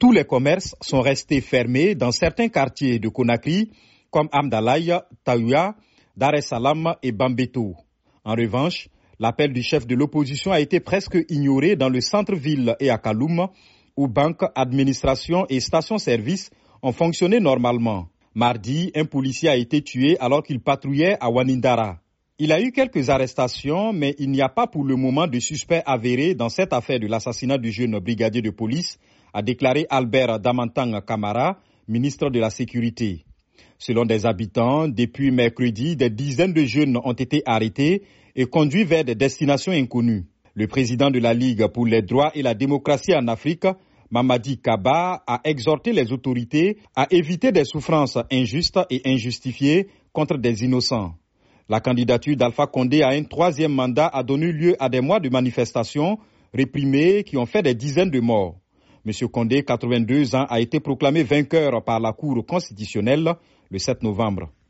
Tous les commerces sont restés fermés dans certains quartiers de Conakry, comme Amdalaï, Taoua, Dar es Salaam et Bambeto. En revanche, l'appel du chef de l'opposition a été presque ignoré dans le centre-ville et à Kaloum, où banques, administrations et stations-service ont fonctionné normalement. Mardi, un policier a été tué alors qu'il patrouillait à Wanindara. Il y a eu quelques arrestations, mais il n'y a pas pour le moment de suspect avéré dans cette affaire de l'assassinat du jeune brigadier de police, a déclaré Albert Damantang Camara, ministre de la Sécurité. Selon des habitants, depuis mercredi, des dizaines de jeunes ont été arrêtés et conduits vers des destinations inconnues. Le président de la Ligue pour les droits et la démocratie en Afrique, Mamadi Kaba, a exhorté les autorités à éviter des souffrances injustes et injustifiées contre des innocents. La candidature d'Alpha Condé à un troisième mandat a donné lieu à des mois de manifestations réprimées qui ont fait des dizaines de morts. M. Condé, 82 ans, a été proclamé vainqueur par la Cour constitutionnelle le 7 novembre.